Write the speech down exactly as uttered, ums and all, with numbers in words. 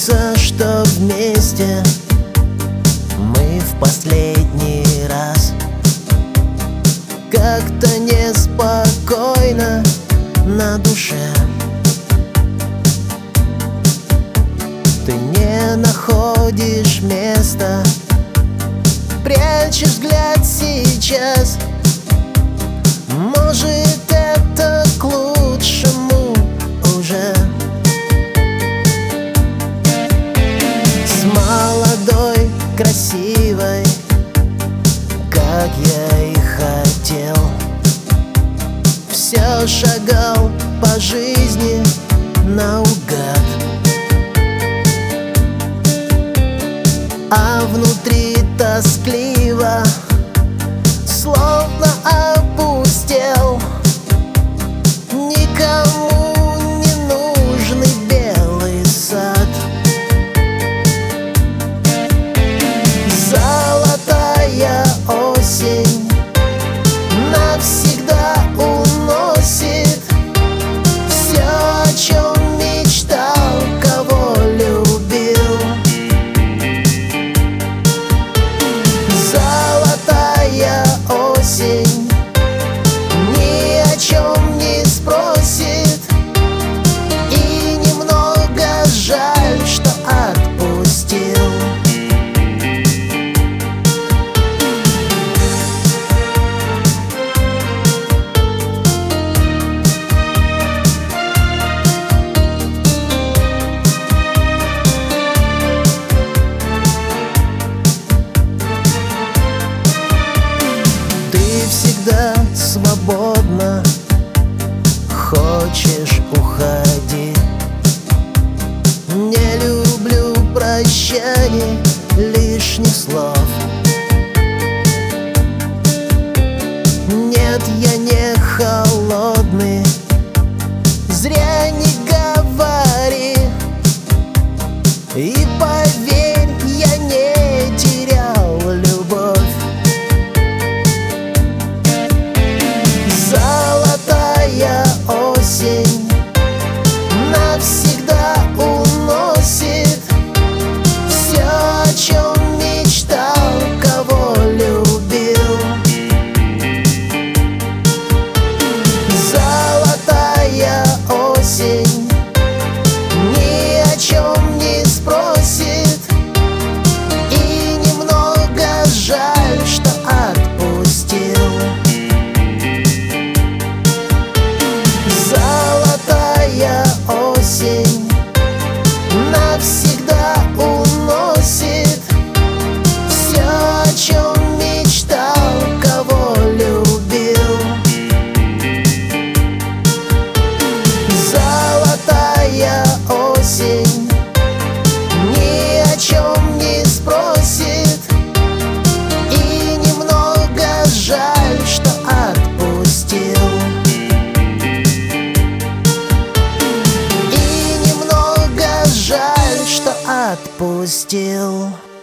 кажется, что вместе мы в последний раз. Как-то неспокойно на душе. Ты не находишь места, прячешь взгляд сейчас. Может, это к лучшему уже. С молодой, красивой, как я и хотел, все шагал по жизни наугад. А внутри тоскливо, словно опустел. Никому не нужный белый сад. Золотая осень навсегда уносит все, о чем мечтал, кого любил. Золотая осень ни о чем не спросит, и немного жаль, что отпустил. Всегда свободна, хочешь — уходи. Не люблю прощаний, лишних слов. Нет, я не холодный, зря не говори. И поверь, я не терял любовь. Золотая осень навсегда уносит все, о чем мечтал, кого любил. Золотая осень ни о чем не спросит, и немного жаль, что отпустил. Золотая осень навсегда уносит все, о чем мечтал, кого любил. Золотая осень ни о чем не спросит, и немного жаль, что отпустил. Жаль, что отпустил.